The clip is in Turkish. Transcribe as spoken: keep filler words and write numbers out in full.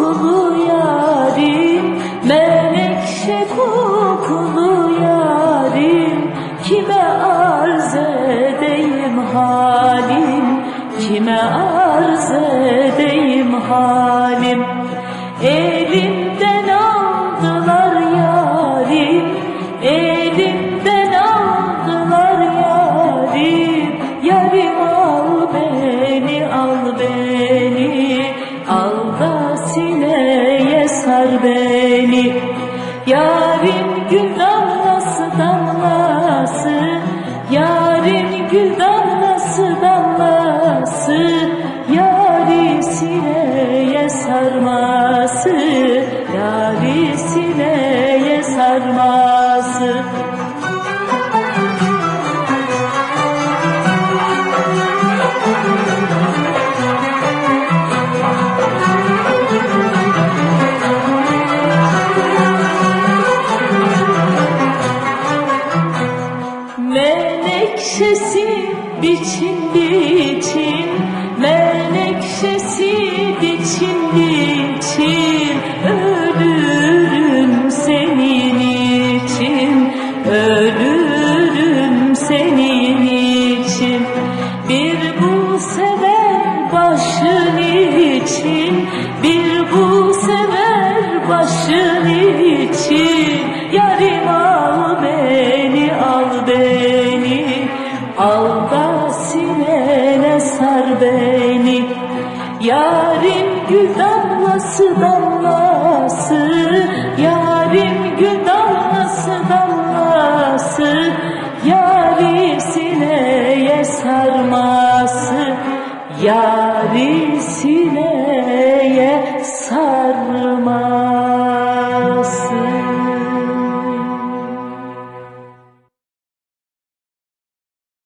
kokulu yarim, menekşe kokulu yarim, kime arz edeyim halim, kime arz edeyim halim. Elimden aldılar yarim, elimden aldılar yarim. Yarim al beni, al beni, al da sineye sar beni. Yarim gül damlası damlası, yarim gül damlası damlası, yari sineye sarması, yari sineye sarması. Menekşesi biçim biçim, menekşesi biçim biçim, ölürüm senin için, ölürüm senin için. Bir bu sever başın için, bir bu sever başın için. Yarim al beni, al beni, al da sinene sar beni. Yarim gül damlası damlası, yarim gül damlası damlası, yari sineye sarması, yari sineye